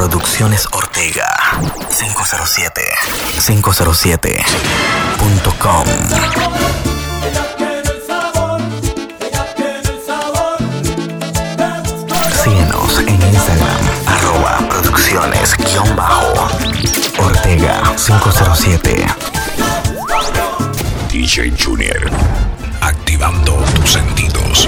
Producciones Ortega 507.com. Síguenos en Instagram @producciones_Ortega 507. DJ Junior, activando tus sentidos.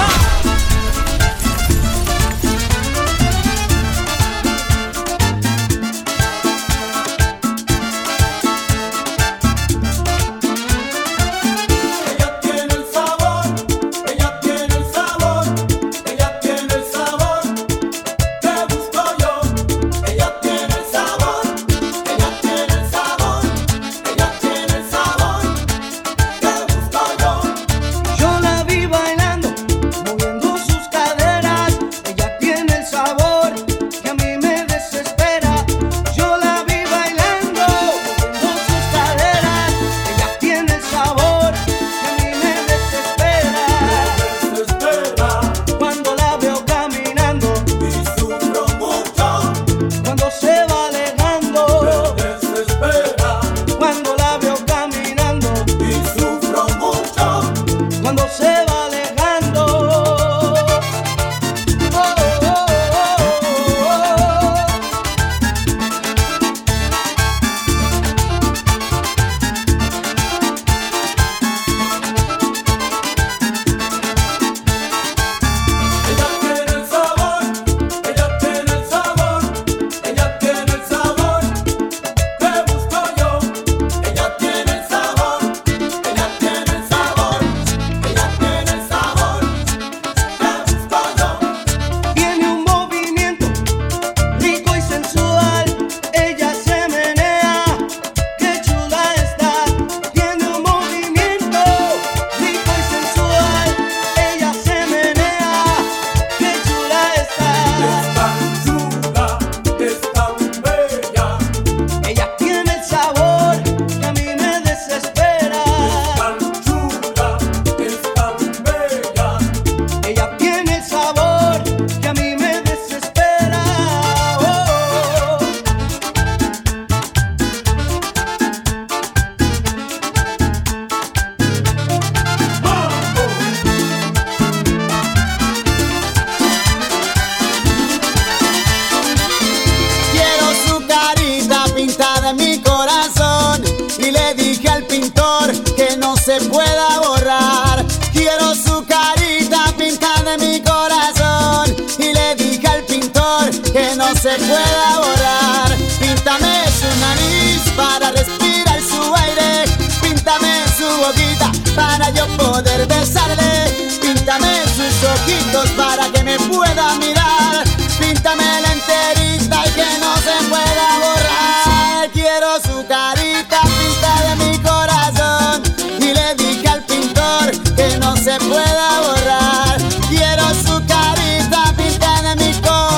se pueda borrar. Quiero su carita pintada en mi corazón. Y le dije al pintor que no se pueda borrar. Píntame su nariz para respirar su aire. Píntame su boquita para yo poder besarle. Píntame sus ojitos para que me pueda mirar. Píntame la enterita y que no se pueda borrar. Quiero su carita pintada en mi corazón. Y le dije al pintor que no se pueda borrar. Quiero su carita pintada en mi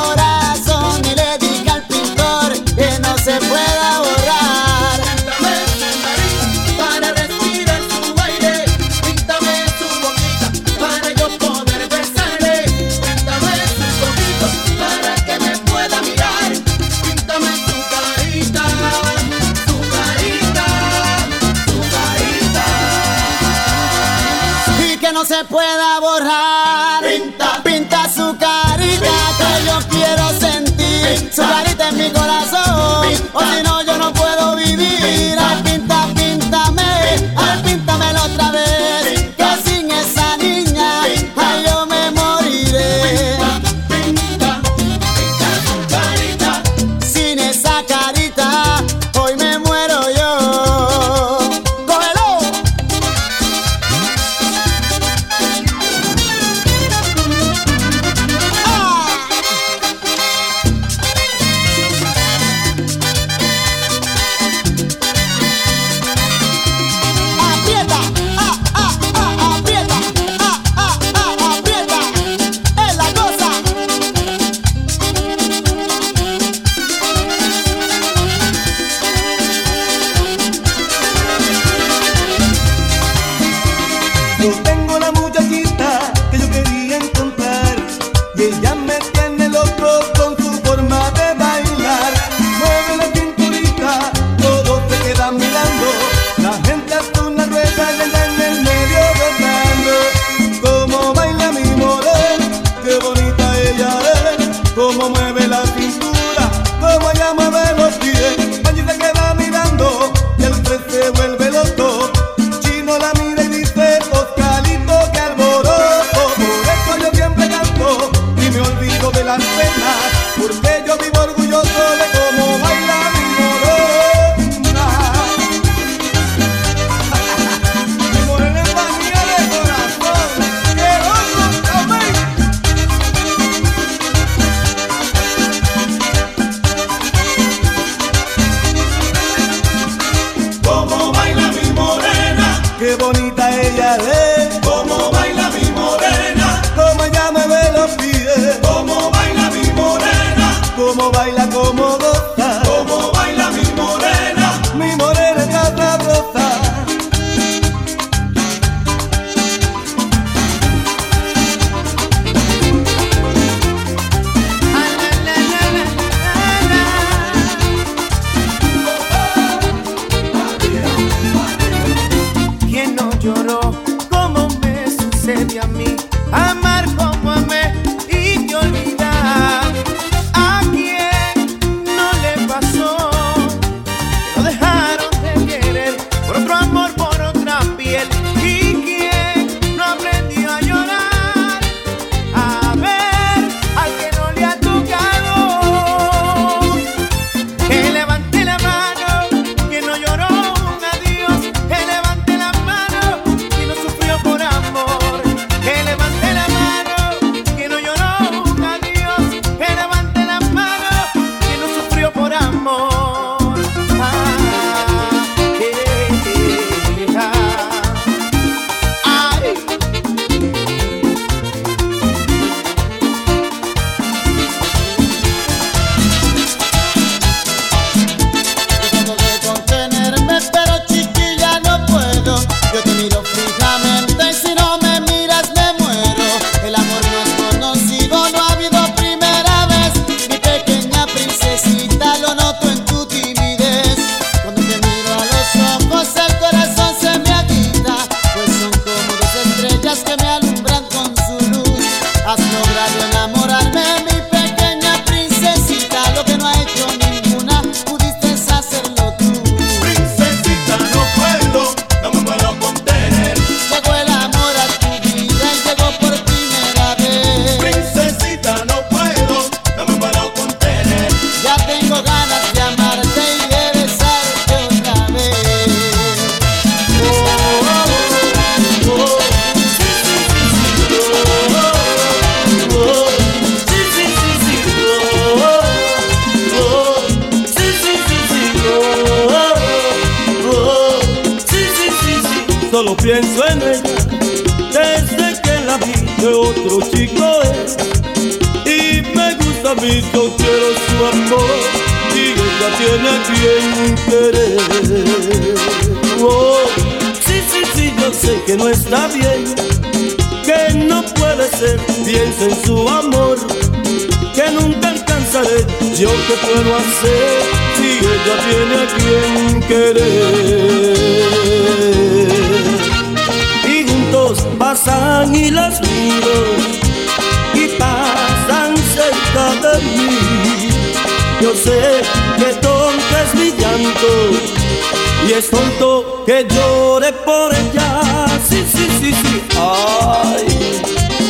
corazón. Y le dije al pintor que no se pueda borrar. Píntame su nariz para respirar su aire. Píntame su boquita para yo poder besarle. Píntame sus ojitos para que me pueda mirar. Píntame su carita, su carita, su carita. Y que no se pueda borrar. Pinta su carita que yo quiero sentir. Su carita en mi corazón. O si no yo no puedo vivir. Ay, píntamelo otra vez. Que sin esa niña, ay, yo me moriré. Pinta su carita. Sin esa carita, hoy me muero yo. ¡Cógelo! mueve la cintura, como ella mueve los pies. Allí se queda mirando y el tres se vuelve loco. Chino la mira y dice, Oscarito, qué alboroto. Por eso yo siempre canto y me olvido de las penas, porque yo vivo orgulloso de cómo baila mi morena. Mi morena es mía de corazón, que otro también. Cómo baila mi morena, qué bonita ella es. Cómo baila mi morena, cómo ella mueve los pies. Cómo baila mi morena, cómo baila, cómo goza. Cómo baila mi morena es la sabrosa. ¿Quién no lloró como me sucede a mí? Amar como amé y te olvidar. ¿A quién no le pasó? Que lo dejaron de querer por otro amor, por otra piel. ¿Y quién no aprendió a llorar? A ver, al que no le ha tocado, que levante la mano, que no lloró un adiós. Que levante la mano, que no sufrió por amor. Que levante la mano, que no lloró un adiós. Que levante la mano, que no sufrió por amor. Ay. Trato de contenerme, pero chiquilla no puedo. Yo te miro fijamente y si no me miras me muero. El amor no es conocido, no ha habido primera vez. Mi pequeña princesita, lo noto en tu timidez. Cuando te miro a los ojos el corazón se me agita, pues son como dos estrellas que me alumbran con su luz. Has logrado enamorarme, mi pequeña princesita. Lo que no ha hecho ninguna, pudiste hacerlo tú. Princesita, no me puedo contener. Llegó el amor a tu vida y llegó por primera vez. Princesita, no me puedo contener. Ya tengo ganas de amarte y de besarte otra vez. Solo pienso en ella desde que la vi, que otro chico es. Y me gusta a mí, yo quiero su amor y ella tiene a quien querer. Oh, sí, yo sé que no está bien, que no puede ser. Pienso en su amor, que nunca alcanzaré. ¿Yo qué puedo hacer si ella tiene a quien querer? Y juntos pasan y las miro y pasan cerca de mí. Yo sé que tonto es mi llanto y es tonto que llore por ella. Sí, ay.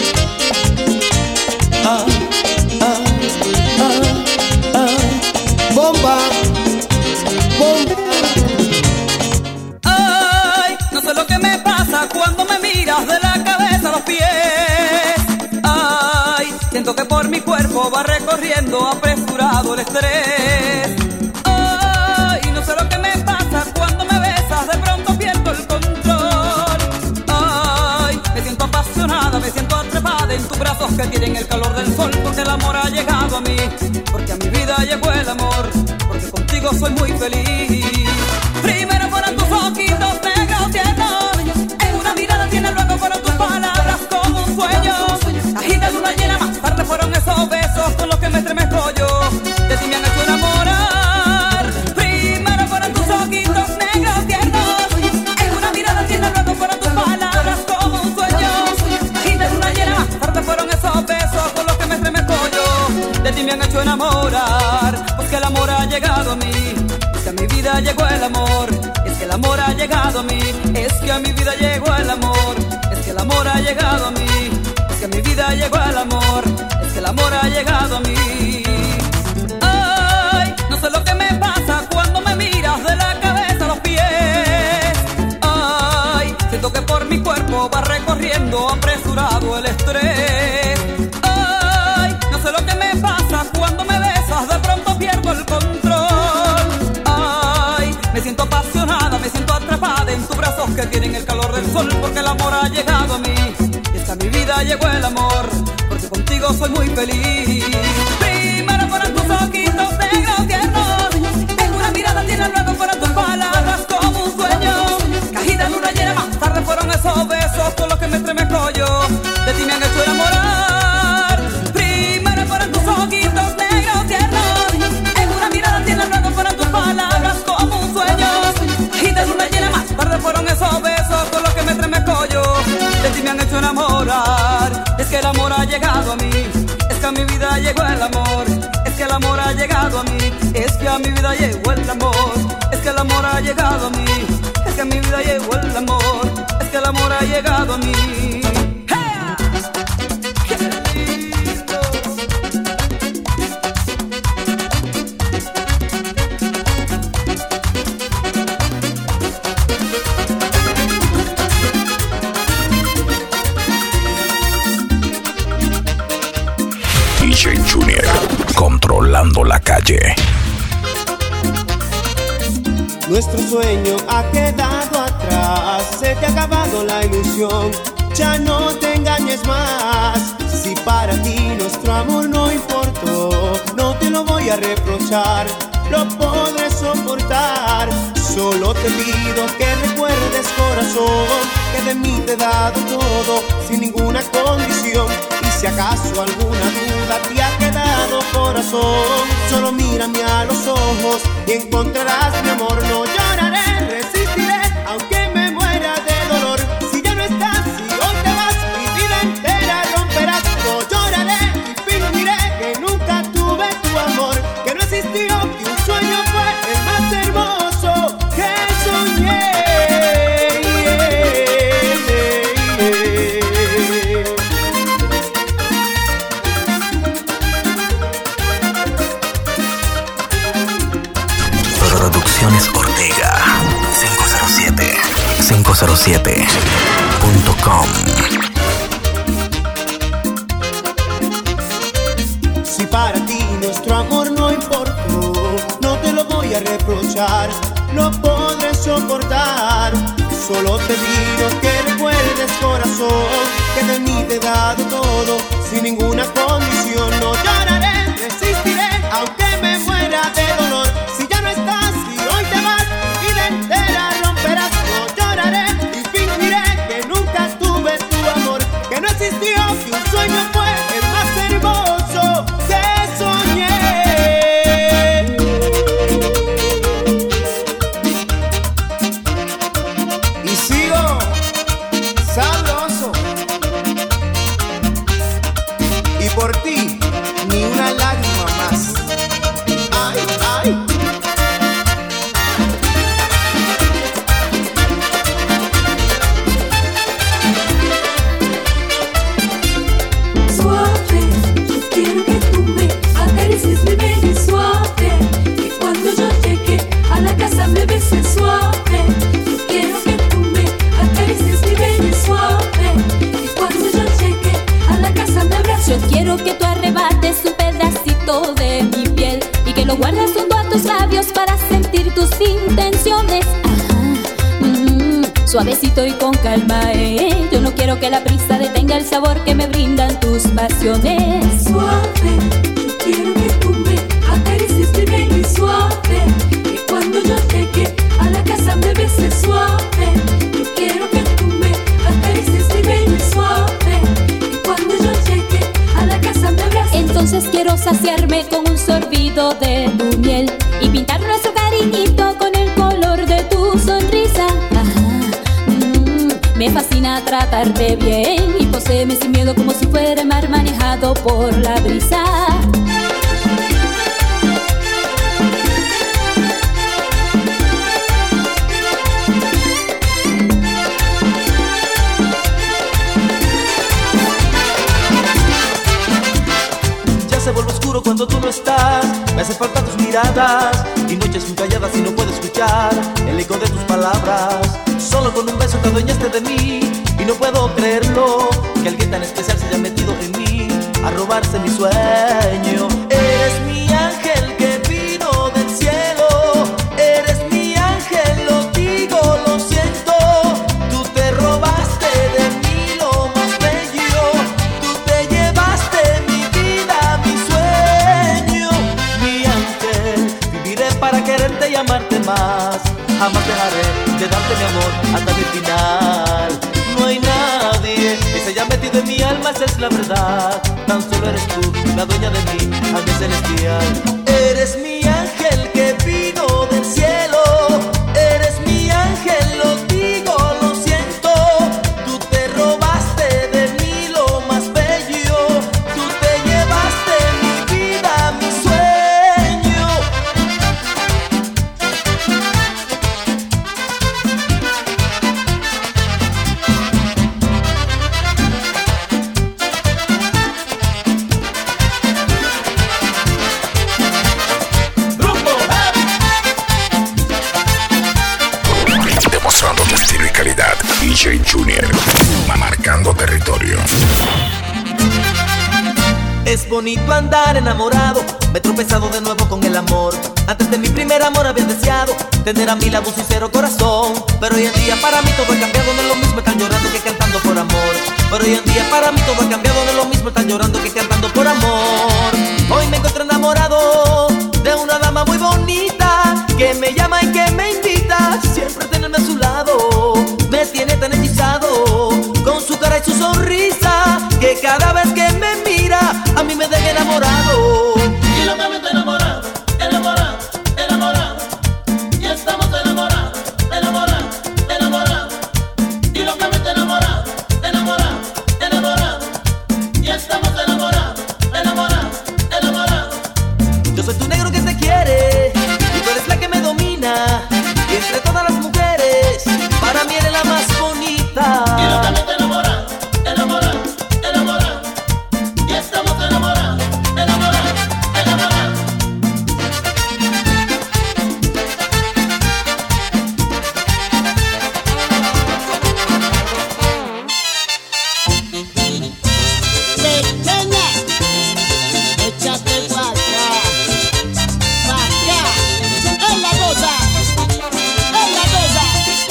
Bomba. Ay, no sé lo que me pasa cuando me miras de la cabeza a los pies. Ay, siento que por mi cuerpo va recorriendo apresurado el estrés. Ay, no sé lo que me pasa cuando me besas, de pronto pierdo el control. Ay, me siento apasionada, me siento atrapada en tus brazos que tienen el calor del sol. Porque el amor ha llegado a mí, porque a mi vida llegó el amor, porque contigo soy muy feliz. Primero fueron tus ojitos negros tiernos, en una mirada tiene, luego fueron tus palabras como un sueño. Agita luna llena, más tarde fueron esos besos con los que me estremezco yo. De ti me han hecho enamorar. Primero fueron tus ojitos negros tiernos, en una mirada tiene, luego fueron tus palabras como un sueño. Agita luna llena, más tarde fueron esos besos con los que me estremezco yo. De ti me han hecho enamorar. enamorar, pues que el amor ha llegado a mí, es que a mi vida llegó el amor, es que el amor ha llegado a mí, es que a mi vida llegó el amor, es que el amor ha llegado a mí, es que a mi vida llegó el amor, es que el amor ha llegado a mí. Ay, no sé lo que me pasa cuando me miras de la cabeza a los pies. Ay, siento que por mi cuerpo va recorriendo apresurado el estrés. Ay, no sé lo que me pasa cuando me besas, de pronto pierdo el control. Ay, me siento apasionada, me siento atrapada en tus brazos que tienen el calor del sol, porque el amor ha llegado a mí, y es que a mi vida llegó el amor, porque contigo soy muy feliz. Primero fueron tus ojitos negros tiernos, en una mirada tierna, luego fueron tus palabras como un sueño, cajita en luna llena, más tarde fueron esos besos con los que me estremezco yo, de ti me han hecho enamorar. Primero fueron tus ojitos negros tiernos, en una mirada tierna, luego fueron tus palabras como un sueño, cajita en luna llena, más tarde fueron esos besos con los que me estremezco yo, de ti me han hecho enamorar. Es que el amor ha llegado a mí, es que a mi vida llegó el amor, es que el amor ha llegado a mí, es que a mi vida llegó el amor, es que el amor ha llegado a mí, es que a mi vida llegó el amor, es que el amor ha llegado a mí. ¡Hey! ¡Qué lindo! DJ Junior, controlando la calle. Nuestro sueño ha quedado atrás, se te ha acabado la ilusión, ya no te engañes más. Si para ti nuestro amor no importó, no te lo voy a reprochar, lo podré soportar. Solo te pido que recuerdes, corazón, que de mí te he dado todo, sin ninguna condición. Y si acaso alguna duda te ha quedado, corazón, solo mírame a los ojos y encontrarás mi amor. No lloraré, resistiré, aunque me muera de dolor. Si ya no estás, si hoy te vas, mi vida entera romperás. No lloraré y fingiré que nunca tuve tu amor, que no existió, que un sueño fue el más hermoso que soñé. Producciones Ortega 507.com. Si para ti nuestro amor no importó, no te lo voy a reprochar, lo podré soportar. Solo te pido que recuerdes, corazón, que de mí te he dado todo, sin ninguna condición. No lloraré, resistiré, aunque me muera de dolor. Si ya no estás, si hoy te vas, mi vida entera romperás. No lloraré y fingiré que nunca tuve tu amor, que no existió, que un sueño fue el más hermoso que soñé. Y sigo sabroso, y por ti ni una lágrima más. Ay, ay. Suave, yo quiero que tú me acaricies, mi baby, suave. Y cuando yo llegue a la casa me beses suave. Yo quiero que tú me acaricies, mi baby, suave. Y cuando yo llegue a la casa me abraces. Yo quiero que tú arrebates un pedacito de mi piel y que lo guardes junto a tus labios para sentir tus intenciones. Suavecito y con calma, yo no quiero que la prisa detenga el sabor que me brindan tus pasiones. Suave, yo quiero que tú me acaricies, mi baby, suave. Y cuando yo llegue a la casa me beses suave. Yo quiero que tú me acaricies, mi baby, suave. Y cuando yo llegue a la casa me abraces. Entonces quiero saciarme con un sorbido de tu miel y pintar nuestro cariñito con el color de tu sonrisa. Me fascina tratarte bien y poseerme sin miedo como si fuera el mar manejado por la brisa. Me hacen falta tus miradas y noches muy calladas y no puedo escuchar el eco de tus palabras. Solo con un beso te adueñaste de mí y no puedo creerlo, que alguien tan especial se haya metido en mí a robarse mi sueño. Eres mi ángel que vino del cielo, eres mi ángel, lo digo, lo siento. Tú te robaste de mí lo más bello, tú te llevaste mi vida, mi sueño. Mi ángel, viviré para quererte y amarte más. Jamás dejaré de darte mi amor hasta el final. No hay nadie que se haya metido en mi alma, esa es la verdad. Tan solo eres tú, la dueña de mí, ángel celestial. Eres mi ángel que vino del cielo, eres mi ángel, lo digo, lo siento. Tú te robaste de mí lo más bello, tú te llevaste mi vida, mi sueño. DJ Junior, marcando territorio. Es bonito andar enamorado, me he tropezado de nuevo con el amor. Antes de mi primer amor había deseado tener a mi lado un sincero corazón. Pero hoy en día para mí todo ha cambiado, no es lo mismo están llorando que cantando por amor. Pero hoy en día para mí todo ha cambiado, no es lo mismo están llorando que cantando por amor. Hoy me encontré enamorado de una dama muy bonita, que me llama y que me invita siempre a tenerme a su lado. Me tiene tan hechizado con su cara y su sonrisa, que cada vez que me mira a mí me deja enamorado. Y locamente enamorado, enamorado, enamorado. Y estamos enamorados, enamorados, enamorados. Y locamente enamorado, enamorado, enamorado. Y estamos enamorados, enamorados, enamorados. Yo soy tu negro que te quiere y tú eres la que me domina. Y entre todas las mujeres, para mí eres la más bonita. Y locamente enamorado, enamorado, enamorado. Y estamos enamorados, enamorados, enamorados. Pequeña, échate pa' acá, es la cosa, es la cosa.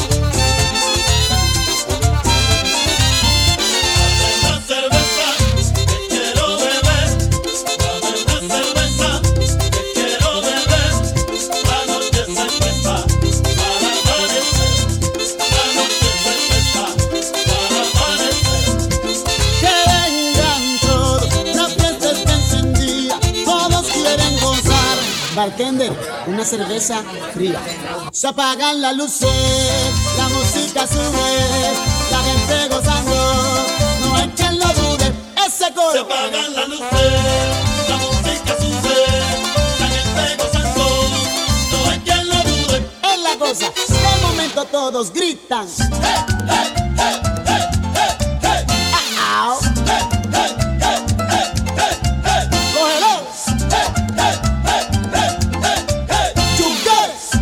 Una cerveza que quiero beber, dame una cerveza que quiero beber. La noche se empieza para amanecer, la noche se empieza para amanecer. Que vengan todos, la fiesta está encendida, todos quieren gozar. Bartender, una cerveza fría. Se apagan las luces, la música sube, la gente gozando, no hay quien lo dude, ese Se coro. apagan las luces, la música sube, la gente gozando, no hay quien lo dude. Es la cosa, de momento todos gritan. Ah, ah. Cógelo. Chugues.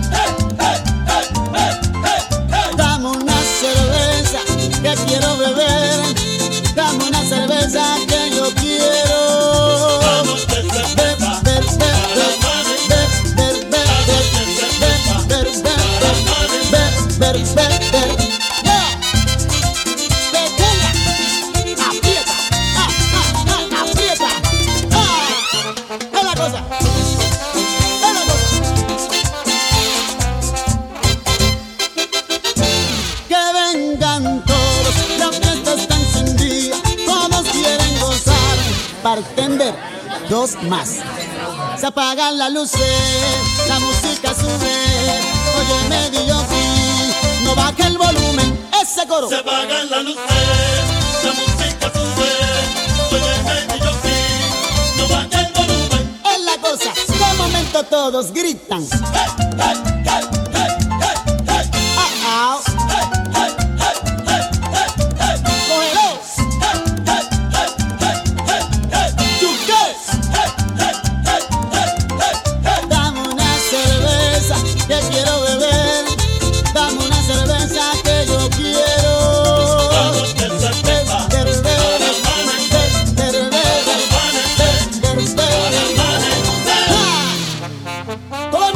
Dame una cerveza que quiero beber. Dame una cerveza que yo quiero. La noche se empieza Ver, ver, ver, para ver, amanecer, ver, ver, ver, ver, ver, ver, ver, ver, ver. Yeah. Pequeña, aprieta, aprieta. Es la cosa, es la cosa. Que vengan todos, la fiesta está encendida, todos quieren gozar. Bartender, dos más. Se apagan las luces, la música sube. Óyeme, DJ, no baje el volumen, ese coro. se apagan las luces, la música sube. Oye, DJ, no baja el volumen. Es la cosa, de momento todos gritan. Ah, ah. Cógelo. Chugues.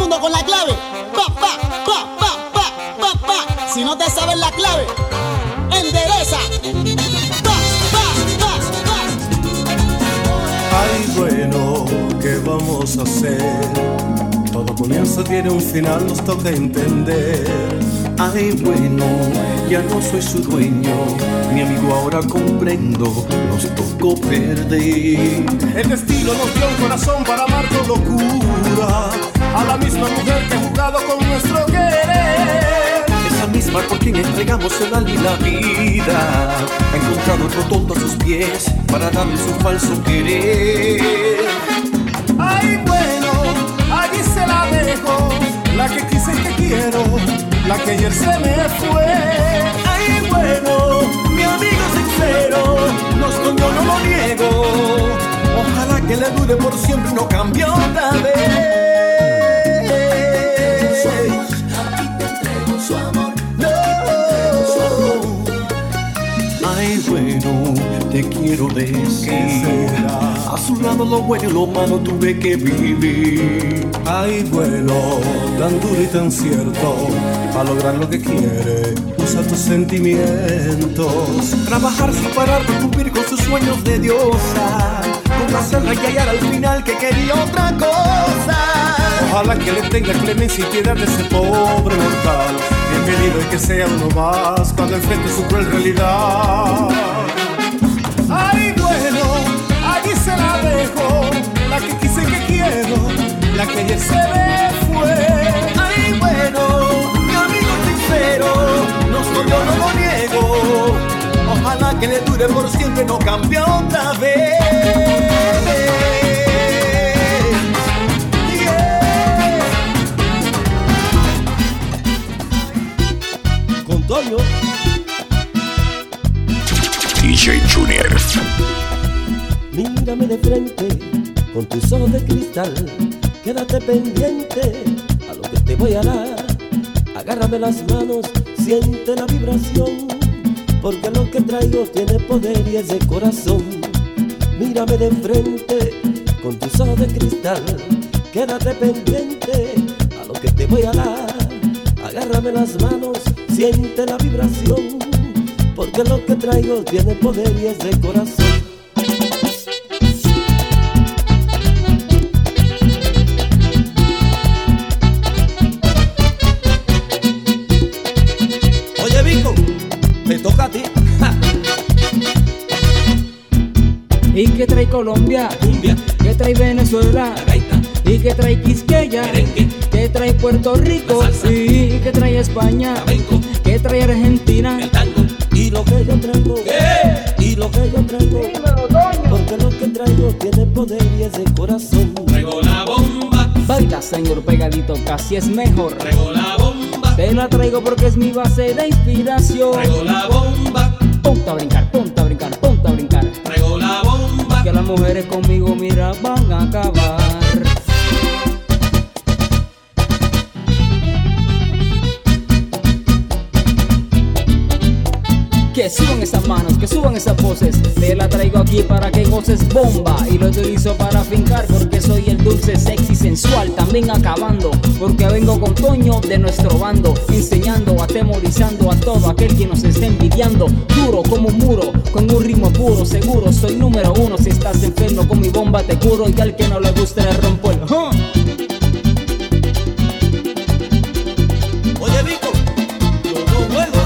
mundo con la clave. Pa, pa, pa, pa, pa, pa, pa. Si no te sabes la clave, endereza. Pa, pa, pa, pa. Ay, bueno, ¿qué vamos a hacer? Todo comienzo tiene un final, nos toca entender. Ay, bueno, ya no soy su dueño, mi amigo ahora comprendo, nos tocó perder. El destino nos dio un corazón para amar con locura, a la misma mujer que ha jugado con nuestro querer. Esa misma por quien entregamos el alma y la vida, ha encontrado otro tonto a sus pies para darle su falso querer. Ay, bueno, allí se la dejo, la que quise y que quiero, la que ayer se me fue. Ay, bueno, mi amigo sincero, nos comió, no lo niego. Ojalá que le dure por siempre, no cambie otra vez. Aquí te entrego su amor. Ay, bueno, te quiero decir, a su lado lo bueno y lo malo tuve que vivir. Ay, bueno, tan duro y tan cierto, para lograr lo que quiere, usa tus sentimientos. Trabajar sin parar para cumplir con sus sueños de diosa, complacerla y hallar al final que quería otra cosa. Ojalá que le tenga clemencia y piedad de ese pobre mortal. Bienvenido y que sea uno más cuando enfrente su cruel realidad. Ay, bueno, allí se la dejo, la que quise y que quiero, la que ayer se me fue. Ay, bueno, mi amigo sincero, nos corrió, no lo niego. Ojalá que le dure por siempre, no cambie otra vez. Toño. DJ Junior. Mírame de frente con tus ojos de cristal, quédate pendiente a lo que te voy a dar. Agárrame las manos, siente la vibración, porque lo que traigo tiene poder y es de corazón. Mírame de frente con tus ojos de cristal, quédate pendiente a lo que te voy a dar. Agárrame las manos, siente la vibración, porque lo que traigo tiene poder y es de corazón. Oye, Vico, te toca a ti. ¿Y qué trae Colombia? Cumbia. ¿Qué trae Venezuela? La gaita. ¿Y qué trae Quisqueya? Merengue. ¿Qué trae Puerto Rico? La salsa. ¿Y qué trae España? Flamenco. ¿Qué trae Argentina? El tango. Y lo que yo traigo, ¿Qué? y lo que yo traigo, porque lo que traigo tiene poder y es de corazón. Traigo la bomba. Baila, señor, pegadito, casi es mejor. Traigo la bomba. Te la traigo porque es mi base de inspiración. Traigo la bomba. Ponte a brincar, ponte a brincar, ponte a brincar. Traigo la bomba. Que las mujeres conmigo, mira, van a acabar. Que suban esas manos, que suban esas voces. Te la traigo aquí para que goces bomba. Y lo utilizo para fincar porque soy el dulce, sexy, sensual. También acabando porque vengo con Toño de nuestro bando, enseñando, atemorizando a todo aquel que nos esté envidiando. Duro como un muro, con un ritmo puro. Seguro soy número uno, si estás enfermo con mi bomba te curo. Y al que no le guste le rompo el Oye, Vico, yo no juego.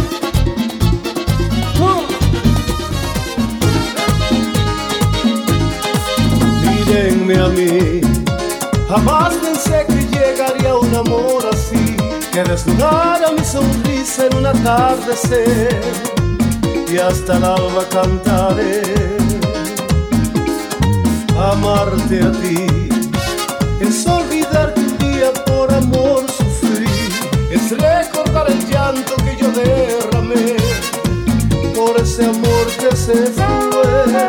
Mírenme a mí, jamás pensé que llegaría un amor así, que desnudara mi sonrisa en un atardecer y hasta el alba cantaré. Amarte a ti es olvidar que un día por amor sufrí, es recordar el llanto que yo derramé por ese amor que se fue.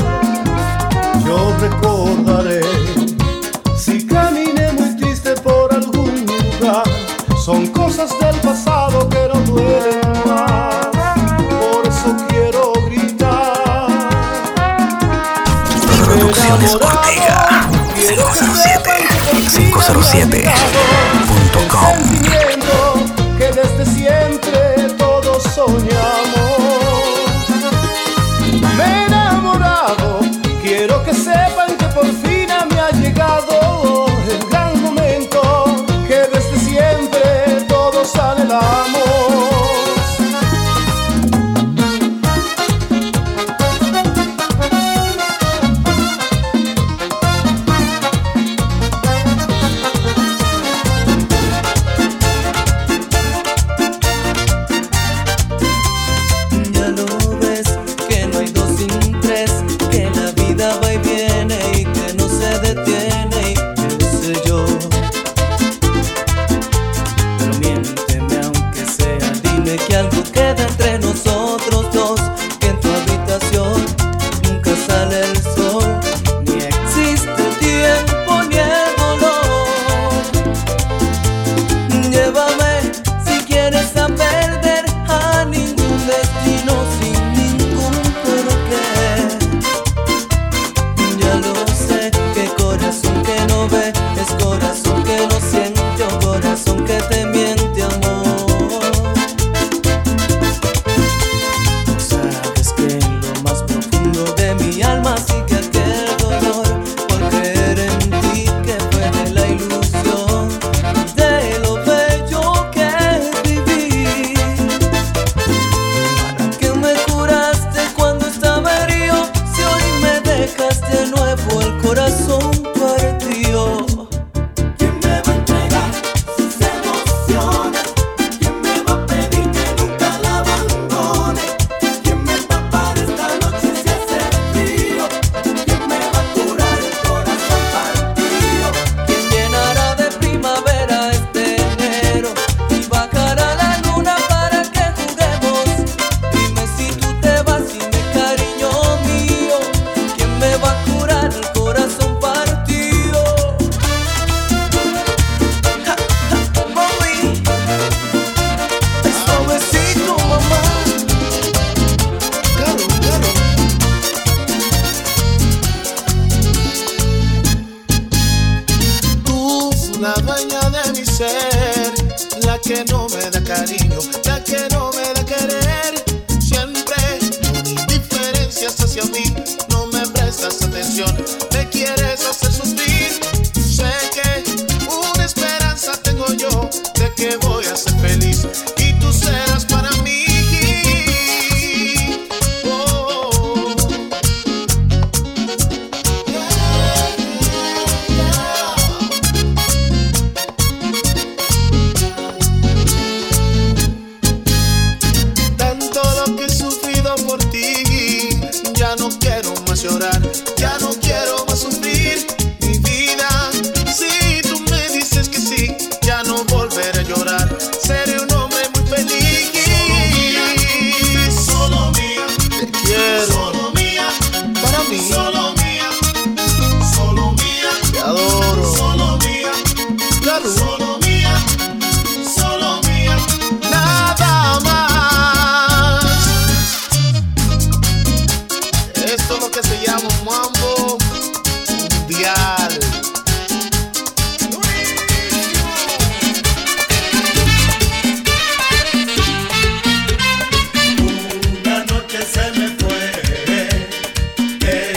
Yo recordaré si caminé muy triste por algún lugar, son cosas del pasado que no duelen más, por eso quiero gritar. Producciones Ortega 507 507 radio207.com. Que desde siempre todos soñamos. Me he enamorado, quiero que sepan que por fin me ha llegado el gran momento que desde siempre todos anhelamos.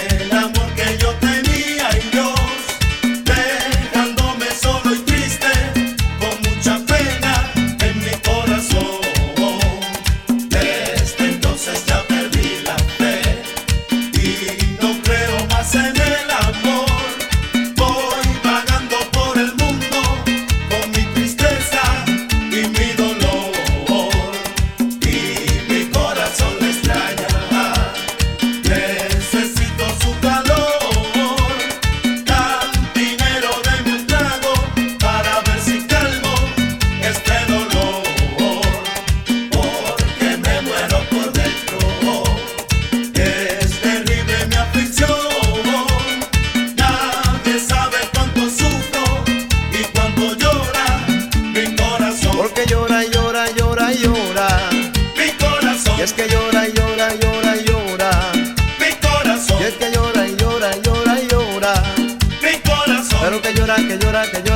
Dejándome solo y triste.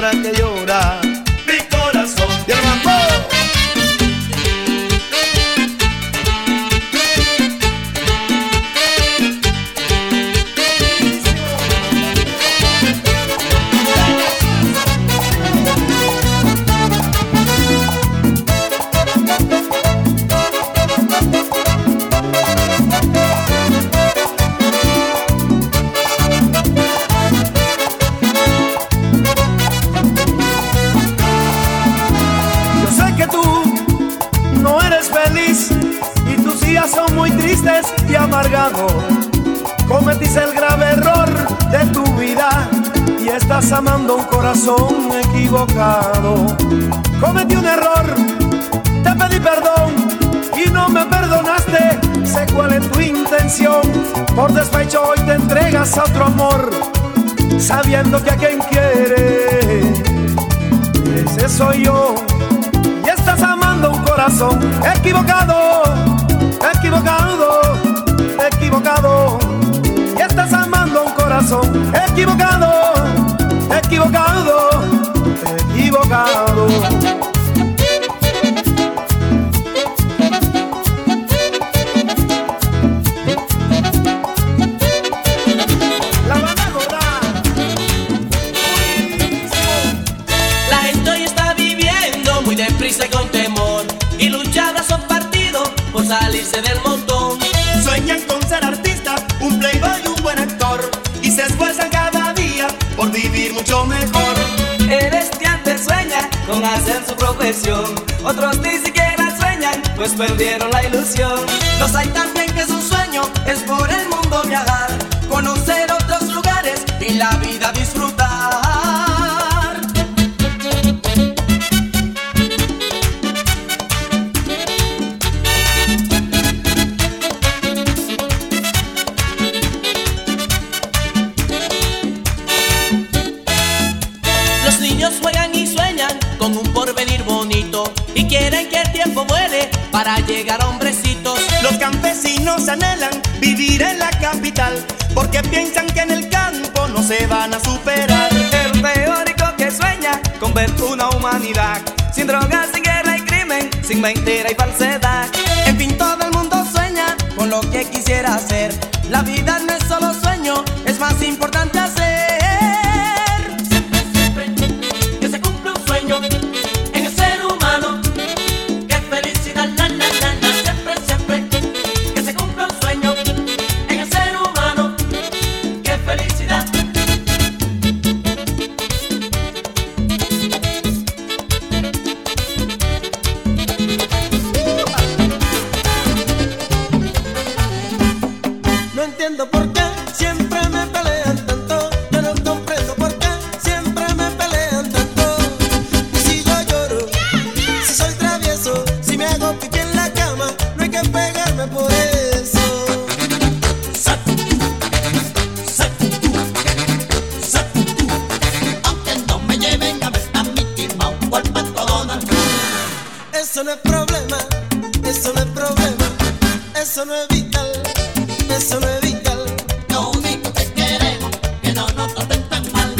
llora, que llora mi corazón. y el mambo. Son muy tristes y amargados. Cometiste el grave error de tu vida y estás amando un corazón equivocado. Cometí un error, te pedí perdón y no me perdonaste. Sé cuál es tu intención. Por despecho hoy te entregas a otro amor, sabiendo que a quien quiere ese soy yo. Y estás amando un corazón equivocado. Equivocado, equivocado, y estás amando un corazón equivocado, equivocado, equivocado. La banda gorda. La gente hoy está viviendo muy deprisa y con temor, y luchadas son partidos por salirse del montón. Sueñan con ser artistas, un playboy y un buen actor, y se esfuerzan cada día por vivir mucho mejor. El estudiante sueña con hacer su profesión, otros ni siquiera sueñan, pues perdieron la ilusión. Los hay también que su sueño es por el mundo viajar, conocer otros lugares y la vida disfrutar. Juegan y sueñan con un porvenir bonito y quieren que el tiempo vuele para llegar a hombrecitos. Los campesinos anhelan vivir en la capital porque piensan que en el campo no se van a superar. El teórico que sueña con ver una humanidad sin drogas, sin guerra y crimen, sin mentira y falsedad. En fin, todo el mundo sueña con lo que quisiera hacer. La vida no es solo sueño, es más importante hacer. En el ser humano, qué felicidad, la, la, la, la. Siempre, siempre, que se cumpla un sueño. En el ser humano, qué felicidad. No entiendo por qué siempre me pelean tanto. Yo no comprendo por qué siempre me pelean tanto. Y si yo lloro, si soy travieso, si me hago pipí en la cama, no hay que pegarme por eso. Aunque no me lleven a ver a Mickey Mouse o al Pato Donald. Eso no es problema, eso no es problema, eso no es vital, eso no es vital. Lo único que queremos que no nos traten tan mal.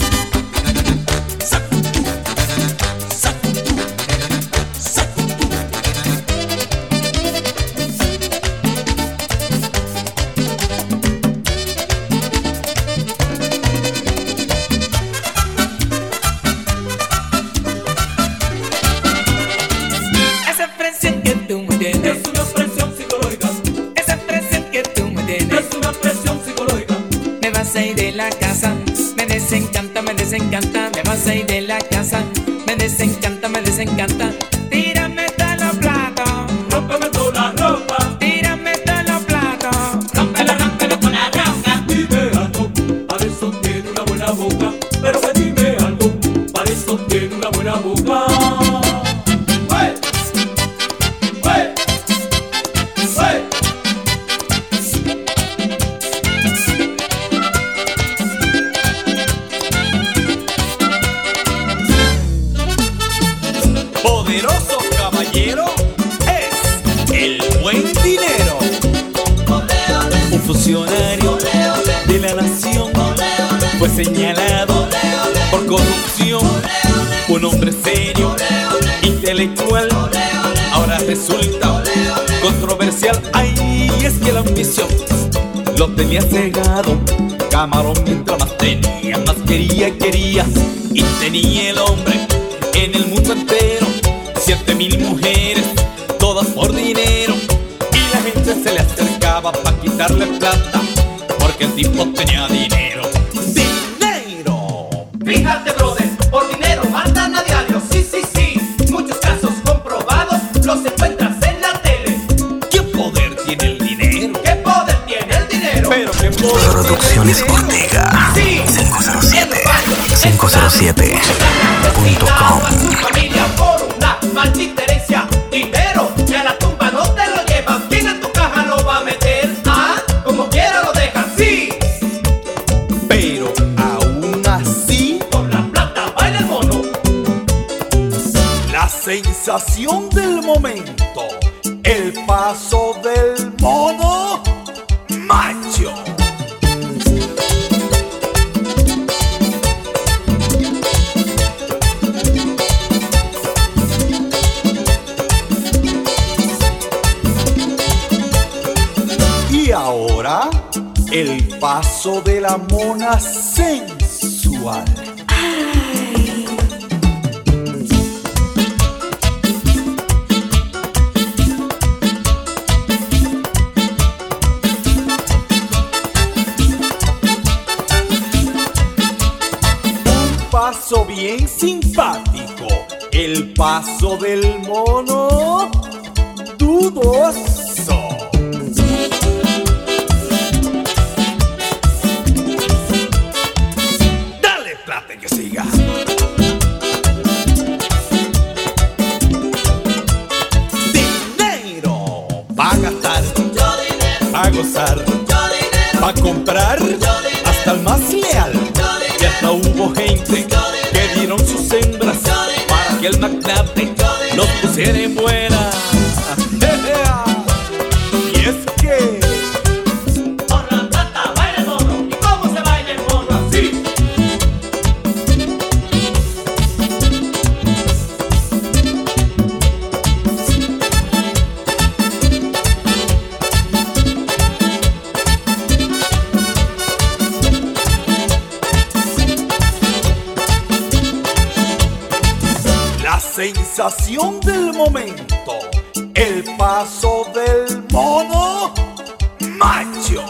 Esa presión que tú me tienes Es una presión psicológica. esa presión que tú me tienes Es una presión psicológica. me vas a ir de la casa. Me desencanta, me desencanta. Me vas a ir de la casa. Me desencanta, me desencanta. Tírame todos los platos. Rómpeme toda la ropa. Tírame todos los platos. Rómpelo, rómpelo con la roca. Dime algo, para eso tiene una buena boca. Pero que dime algo, para eso tiene una buena boca. ¡Hey! ¡Hey! ¡Hey! Poderoso caballero es el buen dinero. Un funcionario de la nación fue señalado por corrupción un hombre serio, intelectual, ahora resulta controversial. Ay, es que la ambición lo tenía cegado. Camarón mientras más tenía, más quería y quería. Y tenía el hombre en el mundo entero 7,000 mujeres, todas por dinero. Y la gente se le acercaba para quitarle plata, porque el tipo tenía dinero. ¡Dinero! Fíjate, brother, por dinero matan a diario. Sí, sí, sí, muchos casos comprobados los encuentras en la tele. ¿Qué poder tiene el dinero? ¿Qué poder tiene el dinero? Pero qué poder. Producciones Ortega. Sí. 507.com. Familia por una maldita herencia. Dinero que a la tumba no te lo llevas. ¿Quién en tu caja lo va a meter? Ah, como quiera lo dejan, sí. Pero aún así, por la plata baila el mono. La sensación del momento, el paso del mono macho. Y ahora, el paso de la mona sensual. Un paso bien simpático, el paso del mono dudoso. Dale plata que siga. Dinero va a gastar, va a gozar, va a comprar hasta el más leal. Y hasta hubo gente que dieron sus hembras para que el magnate los pusiera en buena. Y es que Por la plata baila el mono. ¿Y cómo se baila el mono? Así. la sensación del momento, el paso del mono macho.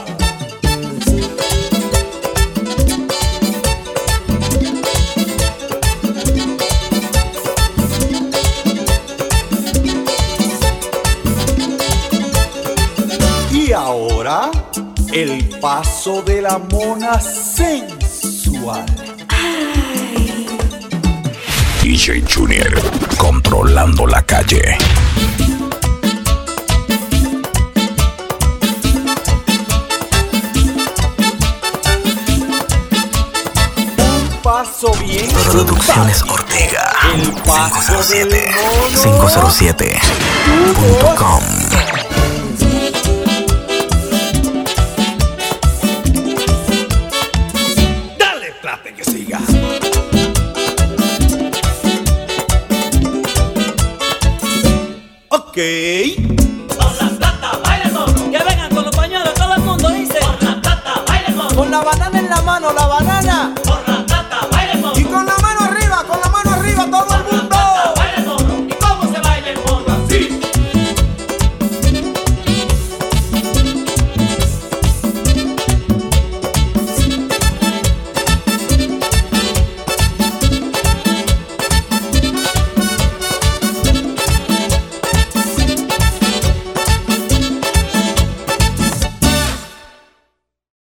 Y ahora, el paso de la mona sensual. DJ Junior, controlando la calle. Un paso bien Producciones simpático. Ortega. El paso del 507.com. Dale plata que siga. Ok.